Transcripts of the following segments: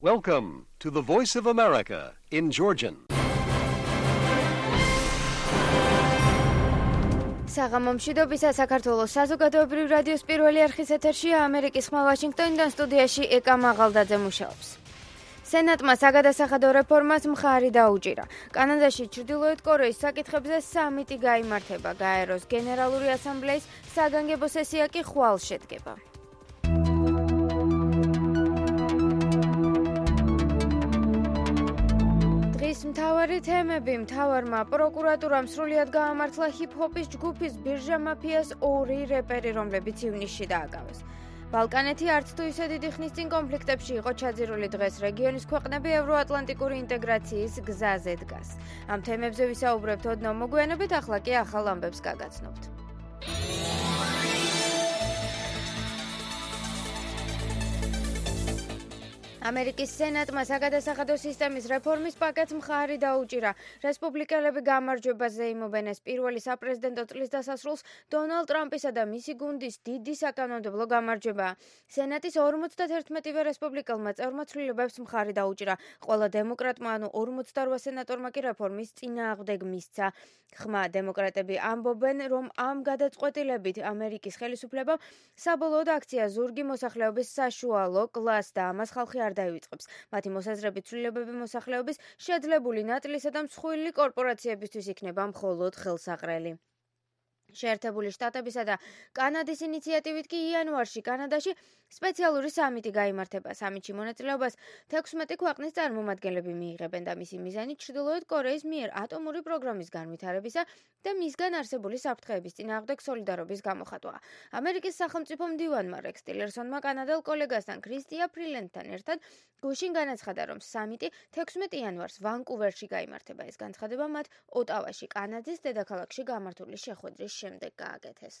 Welcome to the Voice of America in Georgian. საღამომშვიდობისა საქართველოს საზოგადოებრივ რადიოს პირველი არხის ეთერშია ამერიკის ხმა ვაშინგტონიდან სტუდიაში ეკა მაღალდაძე მუშაობს. სენატმა საგადასახადო რეფორმას მხარი დაუჭირა. კანადაში ჩრდილოეთ კორეის საკითხებზე სამიტი გაიმართება. გაეროს გენერალური ასამბლეის საგანგებო სესია კი ხვალ შედგება. მთავარი თემები. მთავარმა პროკურატურამ სრულიად გაამართლა ჰიპ-ჰოპის ჯგუფის ბირჟა მაფიას 2 რეპერი, რომლებიც ივნისში დააკავეს. ბალკანეთი არც თუ ისე დიდი ხნის წინ კონფლიქტებში იყო ჩაძირული. დღეს რეგიონის ქვეყნები ევროატლანტიკური ინტეგრაციის გზაზე დგას. ამ თემებზე ვისაუბრებთ ოდნავ მოგვიანებით, ახლა კი ახალ ამბებს გაგაცნობთ. ამერიკის სენატმა საგადასახადო სისტემის რეფორმის პაკეტს მხარი დაუჭირა. რესპუბლიკელები გამარჯვებაზე იმობენ. ეს პირველი საპრეზიდენტო წლის დასასრულს დონალდ ტრამპისა და მისი გუნდის დიდი საკანონმდებლო გამარჯვებაა. სენატის 51-ვე რესპუბლიკელმა წევრმა ცვლილებებს მხარი დაუჭირა. ყველა დემოკრატმა, ანუ 48 სენატორმა კი რეფორმის წინააღმდეგ მისცა. ხმა დემოკრატები ამბობენ, რომ ამ გადაწყვეტილებით ამერიკის ხელისუფლებამ საბოლოოდ აქცია ზურგი მოსახლეობის საშუალო კლასს და ამას ხალხი არ დაივიწყებს. მათი მოსაზრებით ცვლილებები მოსახლეობის შეძლებული ნაწილისა და მსხვილი კორპორაციებისთვის იქნება მხოლოდ ხელსაყრელი. შეერთებული შტატებისა და კანადის ინიციატივით კი იანვარში კანადაში სპეციალური სამიტი გაიმართება. სამიტში მონაწილეობას 16 ქვეყნის წარმომადგენლები მიიღებენ და მისი მიზანი ჩრდილოეთ კორეის მიერ ატომური პროგრამის განვითარებისა და მისგან არსებული საფრთხეების წინააღმდეგ სოლიდარობის გამოხატვა. ამერიკის სახელმწიფო მდივანმა რექს ტილერსონმა კანადელ კოლეგასთან ქრისტია ფრილენდთან ერთად გუშინ განაცხადა, რომ სამიტი 16 იანვარს ვანკუვერში გაიმართება. ეს განცხადება მათ ოტავაში, კანადის დედაქალაქში გამართული შეხვედრის შემდეგ გააკეთეს.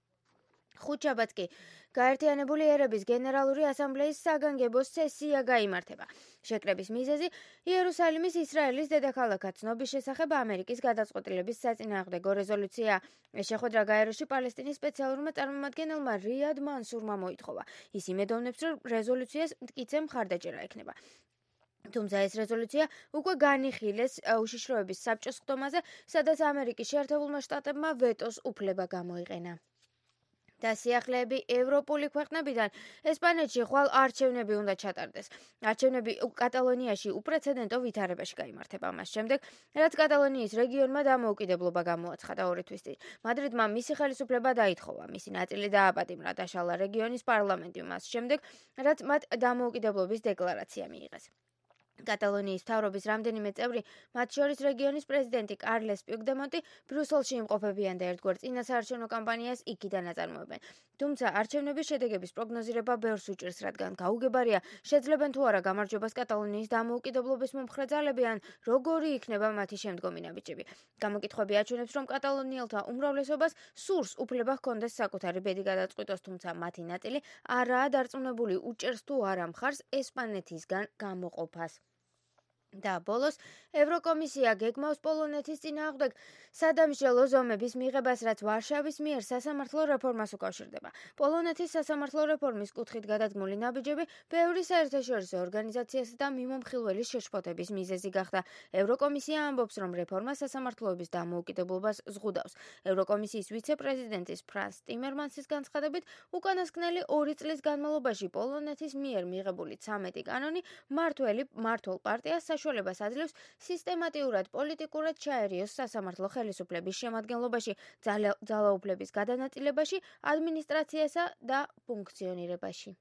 ხუთშაბათს კი გაერთიანებული ერების გენერალური ასამბლეის საგანგებო სესია გაიმართება. შეკრების მიზეზი იერუსალიმის ისრაელის დედაქალაქად ცნობის შესახებ ამერიკის გადაწყვეტილების საწინააღმდეგო რეზოლუცია. ეს შეხვედრა გაეროში პალესტინის სპეციალურმა წარმომადგენელმა რიად მანსურმა მოითხოვა. ის იმედოვნებს, რომ რეზოლუციას მტკიცე მხარდაჭერა ექნება. თუმცა ეს რეზოლუცია უკვე განიხილეს უშიშროების საბჭოს ხდომაზე, სადაც ამერიკის შეერთებულმა შტატებმა ვეტოს უფლება გამოიყენა. დასიახლეები ევროპული ქვეყნებიდან ესპანეთში ხვალ არჩევნები უნდა ჩატარდეს. არჩევნები კატალონიაში უპრეცედენტო ვითარებაში გაიმართება. მას შემდეგ, რაც კატალონიის რეგიონმა დამოუკიდებლობა გამოაცხადა 2 თვის წინ. მადრიდმა მისი ხელისუფლება დაითხოვა. მისი ნაწილი დააპატიმრა დაშალა რეგიონის პარლამენტი მას შემდეგ, რაც მათ დამოუკიდებლობის დეკლარაცია მიიღეს. კატალონიის მთავრობის რამდენიმე წევრი, მათ შორის რეგიონის პრეზიდენტი კარლეს პიუგდემონტი, ბრიუსელში იმყოფებიან და ერთგვარ წინასაარჩევნო კამპანიას იქიდან აწარმოებენ. თუმცა არჩევნების შედეგების პროგნოზირება ბევრს უჭირს, რადგან გაუგებარია, შეძლებენ თუ არა გამარჯვებას კატალონიის დამოუკიდებლობის მომხრე ძალები ან როგორი იქნება მათი შემდგომი ნაბიჯები. გამოკითხვები აჩვენებს, რომ კატალონიელთა უმრავლესობას სურს უფლება ჰქონდეს საკუთარი ბედი გადაწყვიტოს, თუმცა მათი ნაწილი არაა დარწმუნებული, უჭერს თუ არა მხარს ესპანეთისგან გამოყოფას. და ბოლოს ევროკომისია გეგმავს პოლონეთის წინააღმდეგ სადამსჯელო ზომების მიღებას, რაც ვარშავის მიერ სასამართლო რეფორმას უკავშირდება. პოლონეთის სასამართლო რეფორმის კუთხით გადადგმული ნაბიჯები ბევრი საერთაშორისო ორგანიზაციასა და მიმომხილველის შეშფოთების მიზეზი გახდა. ევროკომისია ამბობს, რომ რეფორმა სასამართლოების დამოუკიდებლობას ზღუდავს. ევროკომისიის ვიცე-პრეზიდენტის ფრანს ტიმერმანსის განცხადებით, უკანასკნელი 2 წლის განმავლობაში პოლონეთის მიერ მიღებული 13 კანონი მმართველ პარტიას საშუალებას აძლევს სისტემატიურად პოლიტიკურად ჩაერიოს სასამართლო ხელისუფლების შემადგენლობაში, ძალაუფლების გადანაწილებაში, ადმინისტრაციასა და ფუნქციონირებაში.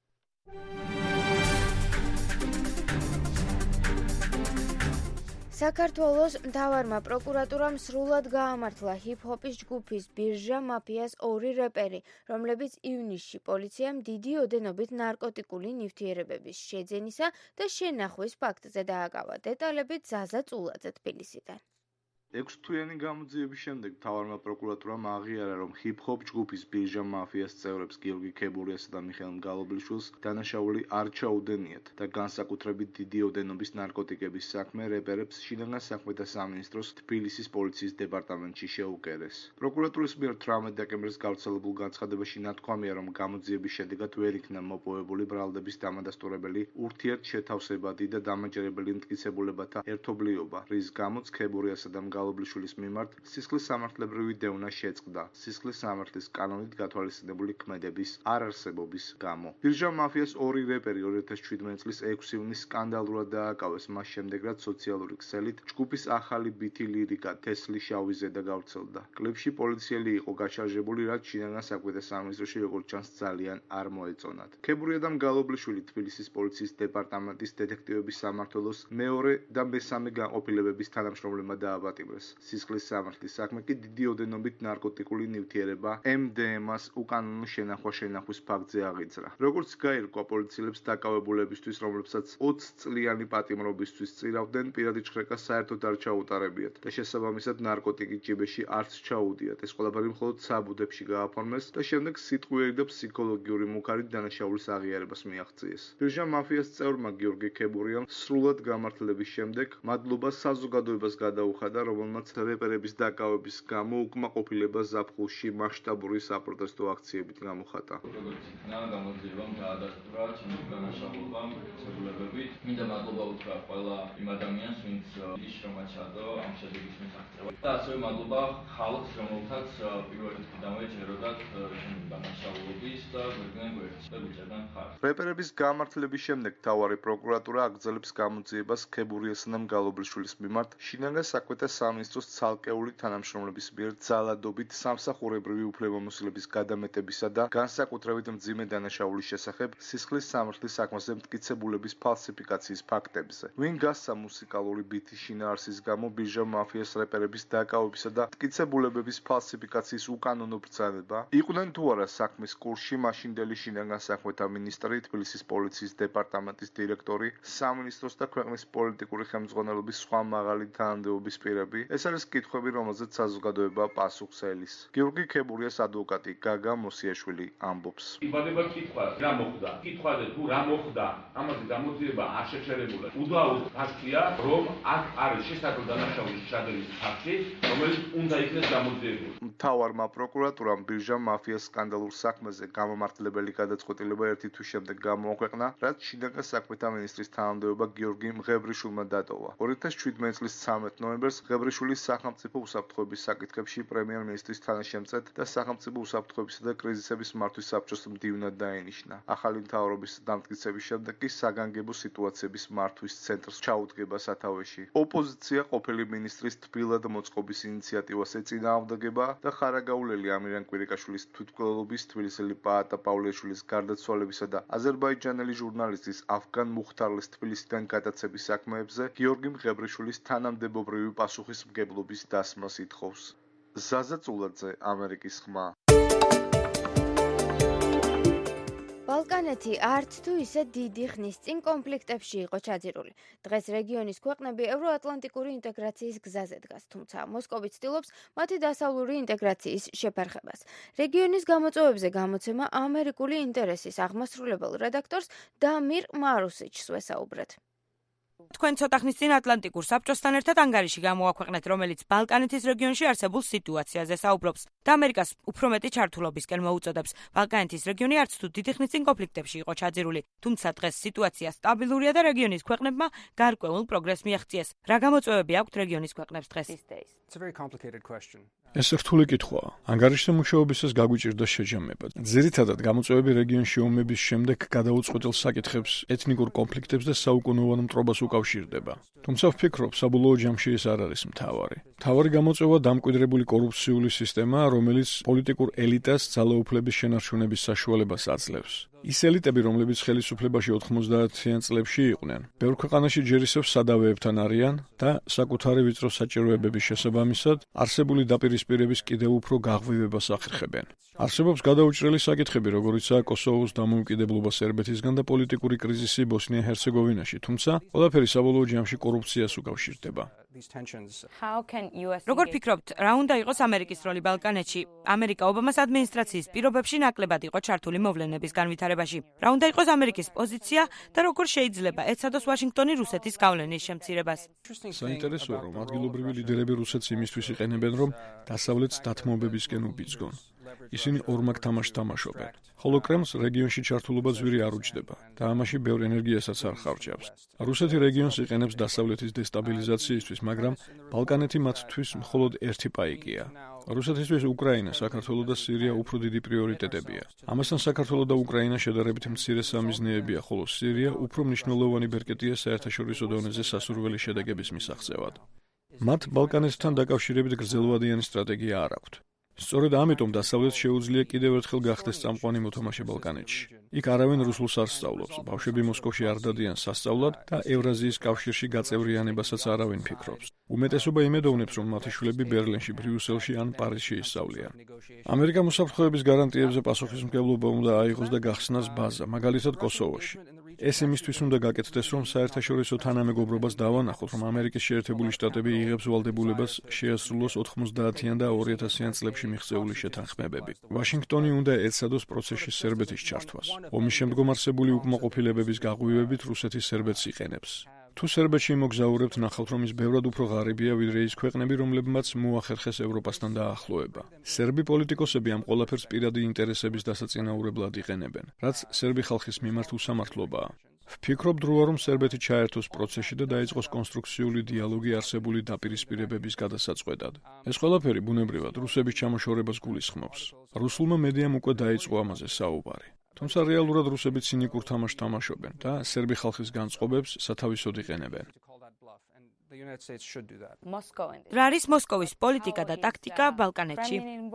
საქართველოს მთავარმა პროკურატურამ სრულად გაამართლა ჰიპ-ჰოპის ჯგუფის ბირჟა მაფიას 2 რეპერი, რომლებიც ივნისში პოლიციამ დიდი ოდენობით ნარკოტიკული ნივთიერებების შეძენისა და შენახვის ფაქტზე დააკავა. დეტალები ზაზა წულაძე თბილისიდან. 6 თვიანი გამოძიების შემდეგ მთავარმა პროკურატურამ აღიარა, რომ ჰიპ-ჰოპ ჯგუფის ბირჟა მაფიას წევრებს გიორგი ქებურიასა და მიხეილ მგალობლიშვილს დანაშაული არ ჩაუდენიათ და განსაკუთრებით დიდი ოდენობის ნარკოტიკების საქმე რეპერებს შინაგან საქმეთა სამინისტროს თბილისის პოლიციის დეპარტამენტში შეუკერეს. პროკურატურის მიერ 18 დეკემბრის გავრცელებულ განცხადებაში ნათქვამია, რომ გამოძიების შედეგად ვერ იქნა მოპოვებული ბრალდების დამადასტურებელი ურთიერთშეთავსებადი და დამაჯერებელი მტკიცებულებათა ერთობლიობა, რის გამოც ქებურიასა და მგალობლიშვილის მიმართ სისხლის სამართლებრივი დევნა შეწყდა სისხლის სამართლის კანონით გათვალისწინებული ქმედების არარსებობის გამო. ბირჟა მაფიას ორი რეპერი 2017 წლის 6 ივნისს სკანდალურად დააკავეს, მას შემდეგ რაც სოციალური ქსელით ჯგუფის ახალი ბითი ლირიკა თესლი შავი ზედა გავრცელდა. კლიპში პოლიციელი იყო გაშარჟებული, რაც შინაგან საქმეთა სამინისტროში როგორც ჩანს ძალიან არ მოეწონათ. ქებურია და მგალობლიშვილი თბილისის პოლიციის დეპარტამენტის დეტექტივების სამმართველოს მეორე და მესამე განყოფილებების თანამშრომლებმა დააბატიმრეს. სისხლის სამართლის საქმე კი დიდი ოდენობით ნარკოტიკული ნივთიერება MDMA-ს უკანონო შენახვა-შენახვის ფაქტზე აღიძრა. როგორც გაირკვა პოლიციელებს დაკავებულებისთვის, რომლებსაც 20 წლიანი პატიმრობისთვის წირავდნენ, პირადი ჩხრეკა საერთოდ არ ჩაუტარებიათ და შესაბამისად ნარკოტიკი ჯიბეში არც ჩაუდიათ. ეს ყველაფერი მხოლოდ საბუდებში გააფორმეს და შემდეგ სიტყვიერი და ფსიქოლოგიური მუქარით დანაშაულის აღიარებას მიაღწიეს. ბირჟა მაფიას წევრმა გიორგი ქებურიამ სრულად გამართლების შემდეგ მადლობა საზოგადოებას გადაუხადა, რომელმაც რეპერების დაკავების გამო უკმაყოფილება ზაფხულში მასშტაბური საპროტესტო აქციებით გამოხატა. გამოძიებამ დაადასტურა ჩემი განაშაულობამ ცებულებებით. მინდა მადლობა უთხრა ყველა იმ ადამიანს, ვინც ის შრომა ჩადო ამ შედეგის მისაღწევად. და ასევე მადლობა ხალხს, რომელთაც პირველ რიგიდანვე ჯეროდათ ჩემი განაშაულობის და გვერდიდან გვერდს და ვიჭერდნენ ხარს. რეპერების გამართლების შემდეგ მთავარი პროკურატურა აგრძელებს გამოძიებას ქებურიასა და მგალობლიშვილის მიმართ შინაგან საქმეთა სამინისტროს ცალკეული თანამშრომლების მიერ ძალადობით სამსახურებრივი უფლებამოსილების გადამეტებისა და განსაკუთრებით მძიმე დანაშაულის შესახებ სისხლის სამართლის საქმეზე მტკიცებულების ფალსიფიკაციის ფაქტებზე. ვინ გასცა მუსიკალური ბითის შინაარსის გამო ბირჟა მაფიას რეპერების დაკავებისა და მტკიცებულებების ფალსიფიკაციის უკანონო ბრძანება? იყვნენ თუ არა საქმის კურსში მაშინდელი შინაგან საქმეთა მინისტრი, თბილისის პოლიციის დეპარტამენტის დირექტორი, სამინისტროს და ქვეყნის პოლიტიკური ხელმძღვანელობის სხვა მაღალი თანამდებობის პირები? ეს არის კითხვები, რომელზეც საზოგადოება პასუხს ელის. გიორგი ქებურიას ადვოკატი გაგა მოსიაშვილი ამბობს. იბადება კითხვა, რა მოხდა? კითხვაზე თუ რა მოხდა, ამაზე გამოძიება არ შეჩერებულა. უდაოდ ფაქტია, რომ აქ არის შესაძლო დანაშაულის ჩადენის ფაქტი, რომელიც უნდა იქნეს გამოძიებული. მთავარმა პროკურატურამ ბირჟა მაფიას სკანდალურ საქმეზე გამომართლებელი გადაწყვეტილება ერთი თვის შემდეგ გამოაქვეყნა, რაც შინაგან საქმეთა მინისტრის თანამდებობა გიორგი მღებრიშვილმა დატოვა. 2017 წლის 13 ნოემბერს მღებრიშვილის სახელმწიფო უსაფრთხოების საკითხებში პრემიერ-მინისტრის თანაშემწედ და სახელმწიფო უსაფრთხოებისა და კრიზისების მართვის საბჭოს მდივნად დაენიშნა. ახალი მთავრობის დამტკიცების შემდეგ კი საგანგებო სიტუაციების მართვის ცენტრს ჩაუდგება სათავეში. ოპოზიცია ყოფილი მინისტრის თბილად მოწყობის ინიციატივას ეწინააღმდეგება და ხარაგაულელი ამირან კვირიკაშვილის თვითმკვლელობის, თბილისელი პაატა პავლეშვილის გარდაცვალებისა და აზერბაიჯანელი ჟურნალისტის ავგან მუხთარლის თბილისიდან გადაცების საქმეებზე გიორგი მღებრიშვილის თანამდებობრივი პასუხისმგებლობის დასმას ითხოვს. ზაზა წულაძე, ამერიკის ხმა. ბალკანეთი არც თუ ისე დიდი ხნის წინ კონფლიქტებში იყო ჩაძირული. დღეს რეგიონის ქვეყნები ევროატლანტიკური ინტეგრაციის გზაზე დგას, თუმცა მოსკოვი ცდილობს მათი დასავლური ინტეგრაციის შეფერხებას. რეგიონის გამოწვევებზე გამოცემა ამერიკული ინტერესის აღმასრულებელ რედაქტორს დამირ მარუსიჩს ვესაუბრეთ. თქვენ ცოტა ხნის წინ ატლანტიკურ საბჭოსთან ერთად ანგარიში გამოაქვეყნეთ, რომელიც ბალკანეთის რეგიონში არსებულ სიტუაციაზე საუბრობს და ამერიკას უფრო მეტი ჩართულობისკენ მოუწოდებს. ბალკანეთის რეგიონი არც თუ დიდი ხნის წინ კონფლიქტებში იყო ჩაძირული, თუმცა დღეს სიტუაცია სტაბილურია და რეგიონის ქვეყნებმა გარკვეულ პროგრესს მიაღწიეს. რა გამოწვევები აქვთ რეგიონის ქვეყნებს დღეს? ეს რთული კითხვაა. ანგარიშზე მუშაობისას გაგვიჭირდა შეჯამება. ძირითადად გამოწვევები რეგიონში ომების შემდეგ გადაუწყვეტილ საკითხებს, ეთნიკურ კონფლიქტებს და საუკუნოვან მტრობას უკავშირდება. თუმცა ვფიქრობ, საბოლოო ჯამში ეს არ არის მთავარი. მთავარი გამოწვევა დამკვიდრებული კორუფციული სისტემაა, რომელიც პოლიტიკურ ელიტას ძალაუფლების შენარჩუნების საშუალებას აძლევს. ის ელიტები, რომლებიც ხელისუფლებაში 90-იან წლებში იყვნენ, ბევრ ქვეყანაში ჯერისებს სადავეებთან არიან და საკუთარი ვიწრო საჭიროებების შესაბამისად არსებული დაპირისპირების კიდევ უფრო გაღვივებას ახერხებენ. არსებობს გადაუჭრელი საკითხები, როგორიცაა კოსოვოს დამოუკიდებლობა სერბეთისგან და პოლიტიკური კრიზისი ბოსნია-ჰერცეგოვინაში, თუმცა ყველაფერი საბოლოო ჯამში კორუფციას უკავშირდება. როგორ ფიქრობთ, რა უნდა იყოს ამერიკის როლი ბალკანეთში? ამერიკა ობამას ადმინისტრაციის პირობებში ნაკლებად იყო ჩართული მოვლენების განვითარებაში. რა უნდა იყოს ამერიკის პოზიცია და როგორ შეიძლება ეცადოს ვაშინგტონი რუსეთის გავლენის შემცირებას? საინტერესოა, რომ ადგილობრივი ლიდერები რუსეთს იმისთვის იყენებენ, რომ დასავლეთს დათმობებისკენ უბიძგონ. ისინი ორმაგ თამაშს თამაშობენ, ხოლო კრემლს რეგიონში ჩართულობა ძვირი არ უჯდება და ამაში ბევრ ენერგიასაც არ ხარჯავს. რუსეთი რეგიონს იყენებს დასავლეთის დესტაბილიზაციისთვის, მაგრამ ბალკანეთი მათთვის მხოლოდ ერთი პაიკია. რუსეთისთვის უკრაინა, საქართველო და სირია უფრო დიდი პრიორიტეტებია. ამასთან საქართველო და უკრაინა შედარებით მცირე სამიზნეებია, ხოლო სირია უფრო მნიშვნელოვანი ბერკეტია საერთაშორისო დონეზე სასურველი შედეგების მისაღწევად. მათ ბალკანეთთან დაკავშირებით გრძელვადიანი სტრატეგია არ აქვთ. სწორედ ამიტომ დასავლეთს შეუძლია კიდევ ერთხელ გახდეს წამყვანი მოთამაშე ბალკანეთში. იქ არავინ რუსულს არ სწავლობს, ბავშვები მოსკოვში არ დადიან სასწავლად და ევრაზიის კავშირში გაწევრიანებასაც არავინ ფიქრობს. უმეტესობა იმედოვნებს, რომ მათი შვილები ბერლინში, ბრიუსელში ან პარიზში ისწავლიან. ამერიკამ უსაფრთხოების გარანტიებზე პასუხისმგებლობა უნდა აიღოს და გახსნას ბაზა, მაგალითად კოსოვოში. ეს იმისთვის უნდა გაკეთდეს, რომ საერთაშორისო თანამეგობრობას დავანახოთ, რომ ამერიკის შეერთებული შტატები იღებს ვალდებულებას შეასრულოს 90-იან და 2000-იან წლებში მიღწეული შეთანხმებები. ვაშინგტონი უნდა ეცადოს პროცესში სერბეთის ჩართვას. ომის შემდგომ არსებული უკმაყოფილებების გაღვივებით რუსეთი სერბეთს იყენებს. თუ სერბეთში მოგზაურებთ, ნახავთ, რომ ის ბევრად უფრო ღარიბია, ვიდრე ის ქვეყნები, რომლებმაც მოახერხეს ევროპასთან დაახლოება. სერბი პოლიტიკოსები ამ ყველაფერს პირადი ინტერესების დასაწინაურებლად იყენებენ, რაც სერბი ხალხის მიმართ უსამართლობაა. ვფიქრობ დროა, რომ სერბეთი ჩაერთოს პროცესში და დაიწყოს კონსტრუქციული დიალოგი არსებული დაპირისპირებების გადასაწყვეტად. ეს ყველაფერი ბუნებრივად რუსების ჩამოშორებას გულისხმობს. რუსულმა მედიამ უკვე დაიწყო ამაზე საუბარი. თუმცა რეალურად რუსები ცინიკურ თამაშს თამაშობენ და სერბი ხალხის განწყობებს სათავისოდ იყენებენ. რა არის მოსკოვის პოლიტიკა და ტაქტიკა ბალკანეთში?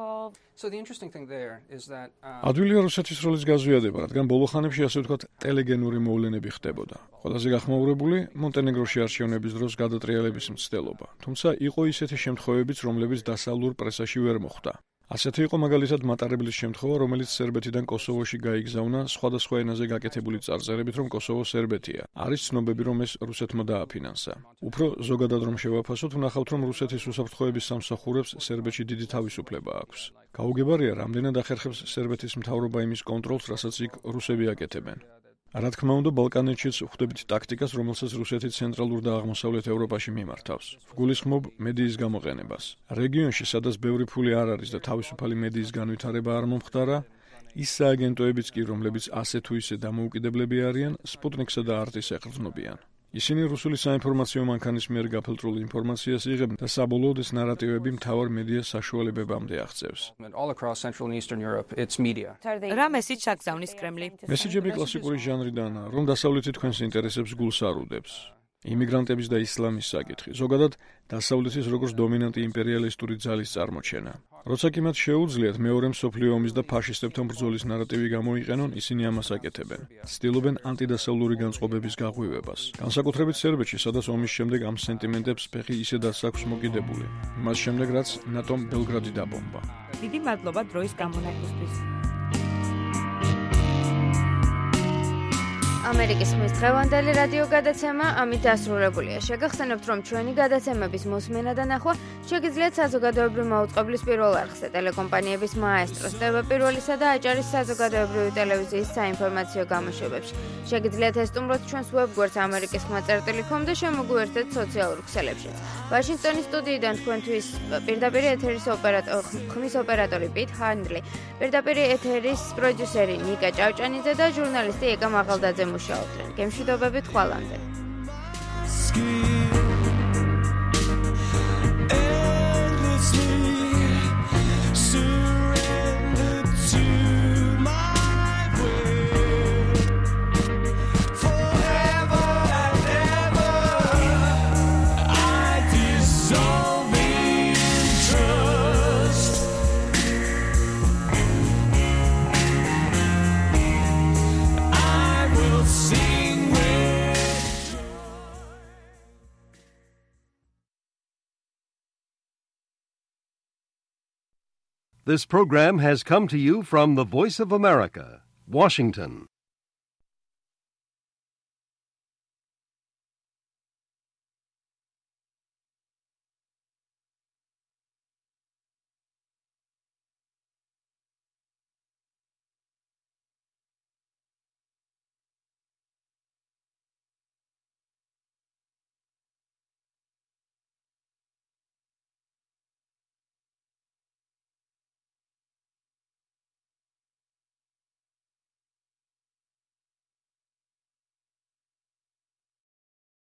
ადვილია რუსეთის როლის გაზვიადება, რადგან ბოლო ხანებში ასე ვთქვათ ტელეგენური მოვლენები ხდებოდა. ყველაზე გახმაურებული მონტენეგროში არჩევნების დროს გადატრიალების მცდელობა. თუმცა იყო ისეთი შემთხვევებიც, რომლებიც დასავლურ პრესაში ვერ მოხვდა. ასეთი იყო მაგალითად მატარებლის შემთხვევა, რომელიც სერბეთიდან კოსოვოში გაიგზავნა სხვადასხვა ენაზე გაკეთებული წარწერებით, რომ კოსოვო სერბეთია. არის ცნობები, რომ ეს რუსეთმა დააფინანსა. უფრო ზოგადად რომ შევაფასოთ, ვნახავთ, რომ რუსეთის უსაფრთხოების სამსახურებს სერბეთში დიდი თავისუფლება აქვს. გაუგებარია, რამდენად ახერხებს სერბეთის მთავრობა იმის კონტროლს, რასაც იქ რუსები აკეთებენ. რა თქმა უნდა, ბალკანეთშიც ვხვდებით ტაქტიკას, რომელსაც რუსეთი ცენტრალურ და აღმოსავლეთ ევროპაში მიმართავს. ვგულისხმობ მედიის გამოყენებას. რეგიონში, სადაც ბევრი ფული არ არის და თავისუფალი მედიის განვითარება არ მომხდარა, ის სააგენტოებიც კი, რომლებიც ასე თუ ისე დამოუკიდებლები არიან, სპუტნიკსა და არტის ეყრდნობიან. ისინი რუსული საინფორმაციო მანქანის მიერ გაფილტრულ ინფორმაციას იღებენ და საბოლოოდ ეს ნარატივები მთავარ მედიას საშუალებებამდე აღწევს. რა მესიჯს აგზავნის კრემლი? მესიჯები კლასიკური ჟანრიდანაა, რომ დასავლეთი თქვენს ინტერესებს გულს არ უდებს. იმიგრანტების და ისლამის საკითხი, ზოგადად დასავლეთის როგორც დომინანტი იმპერიალისტური ძალის წარმოჩენა. როცა კი მათ შეუძლიათ მეორე მსოფლიო ომის და ფაშისტებთან ბრძოლის ნარატივი გამოიყენონ, ისინი ამას აკეთებენ. ცდილობენ ანტიდასავლური განწყობების გაღვივებას. განსაკუთრებით სერბეთში, სადაც ომის შემდეგ ამ სენტიმენტებს ფეხი ისედაც აქვს მოკიდებული. მას შემდეგ, რაც ნატომ ბელგრადი დაბომბა. დიდი მადლობა დროის გამონაკლისთვის. ამერიკის ხმის დღევანდელი რადიო გადაცემა ამით დასრულებულია. შეგახსენებთ, რომ ჩვენი გადაცემების მოსმენა და ნახვა შეგიძლიათ საზოგადოებრივი მაუწყებლის პირველ არხზე, ტელეკომპანიების მაესტროს, TV პირველისა და აჭარის საზოგადოებრივი ტელევიზიის საინფორმაციო გამოშვებებში. შეგიძლიათ ესტუმროთ ჩვენს ვებგვერდს amerikisxma.com და შემოგვიერთდეთ სოციალურ ქსელებშიც. ვაშინგტონის სტუდიიდან თქვენთვის პირდაპირ ეთერის ხმის ოპერატორი პიტ ჰანდლი, პირდაპირ ეთერის პროდიუსერი ნიკა ჭავჭანიძე და ჟურნალისტი ეკა მაღალდაძე მუშაობდნენ. გემშვიდობებით ხვალამდე. This program has come to you from the Voice of America, Washington.